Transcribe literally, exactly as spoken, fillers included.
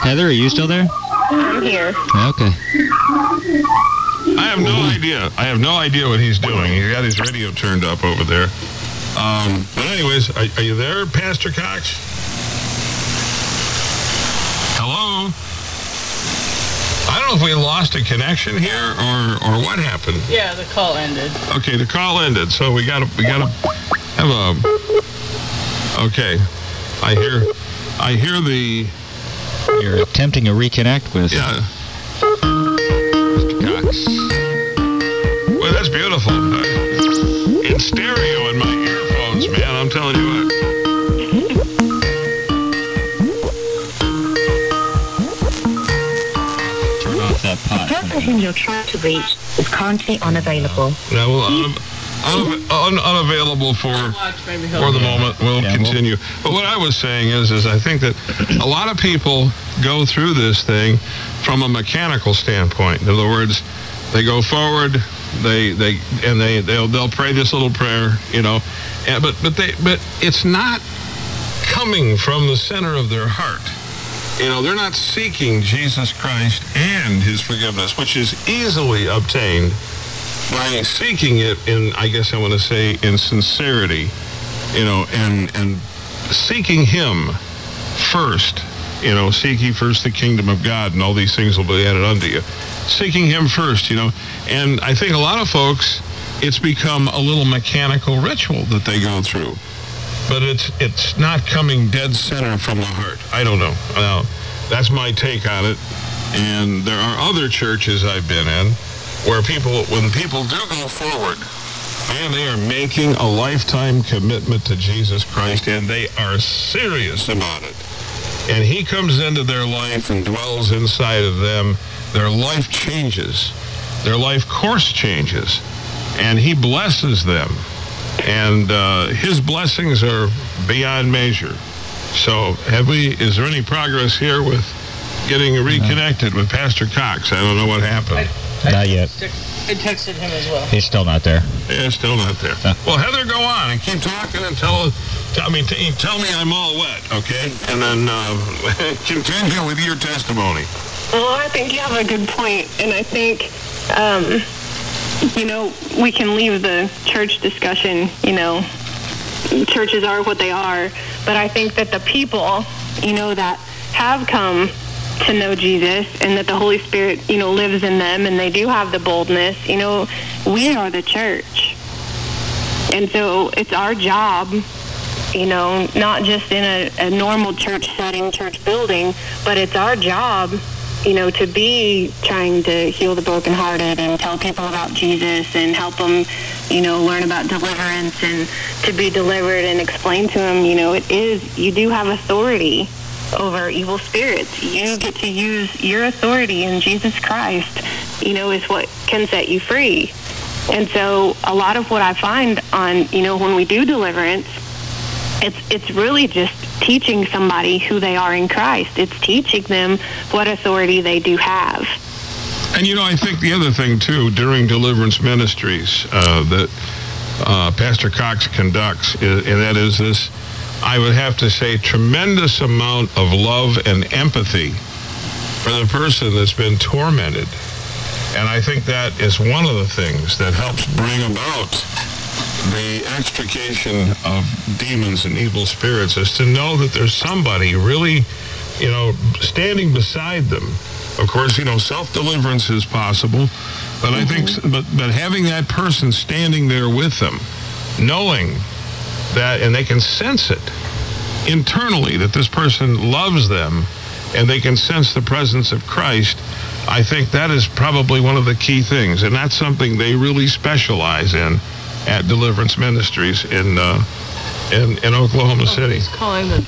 Heather, are you still there? I'm here. Okay. I have no idea. I have no idea what he's doing. He's got his radio turned up over there. Um, but anyways, are, are you there, Pastor Cox? Hello? I don't know if we lost a connection here or, or what happened. Yeah, the call ended. Okay, the call ended. So we gotta we gotta have a. Okay, I hear I hear the. You're attempting to reconnect with. Yeah. Mister Cox. Well, that's beautiful. Uh, in stereo in my earphones, man. I'm telling you what. Turn off that pot. The person whom you're trying to reach is currently unavailable. No, well, un- un- un- unavailable for for the moment. We'll Yeah, continue. But what I was saying is, is I think that a lot of people go through this thing from a mechanical standpoint. In other words, they go forward, they they and they they'll they'll pray this little prayer, you know, and, but but they but it's not coming from the center of their heart. You know, they're not seeking Jesus Christ and his forgiveness, which is easily obtained by seeking it in, I guess I want to say, in sincerity, you know, and and seeking him first. You know, seek ye first the kingdom of God, and all these things will be added unto you. Seeking him first, you know. And I think a lot of folks, it's become a little mechanical ritual that they go through. But it's it's not coming dead center from the heart. I don't know. Now, that's my take on it. And there are other churches I've been in where people, when people do go forward, man, they are making a lifetime commitment to Jesus Christ, and they are serious about it. And he comes into their life and dwells inside of them. Their life changes. Their life course changes. And he blesses them. And uh, his blessings are beyond measure. So have we, is there any progress here with getting reconnected with Pastor Cox? I don't know what happened. I, I Not yet. I texted him as well. He's still not there. Yeah, still not there. Huh. Well, Heather, go on and keep talking and tell, tell me, t- tell me I'm all wet, okay? And then uh, continue with your testimony. Well, I think you have a good point, and I think, um, you know, we can leave the church discussion, you know, churches are what they are, but I think that the people, you know, that have come to know Jesus and that the Holy Spirit, you know, lives in them and they do have the boldness, you know, we are the church. And so it's our job, you know, not just in a, a normal church setting, church building, but it's our job, you know, to be trying to heal the brokenhearted and tell people about Jesus and help them, you know, learn about deliverance and to be delivered and explain to them, you know, it is, you do have authority over evil spirits. You get to use your authority in Jesus Christ, you know, is what can set you free. And so a lot of what I find on, you know, when we do deliverance, it's it's really just teaching somebody who they are in Christ. It's teaching them what authority they do have. And, you know, I think the other thing, too, during deliverance ministries uh, that uh, Pastor Cox conducts, is, and that is this, I would have to say, tremendous amount of love and empathy for the person that's been tormented. And I think that is one of the things that helps bring about the extrication of demons and evil spirits, is to know that there's somebody really, you know, standing beside them. Of course, you know, self-deliverance is possible, but I think, but, but having that person standing there with them, knowing that, and they can sense it internally, that this person loves them, and they can sense the presence of Christ, I think that is probably one of the key things, and that's something they really specialize in at Deliverance Ministries in uh, in, in Oklahoma City. He's calling the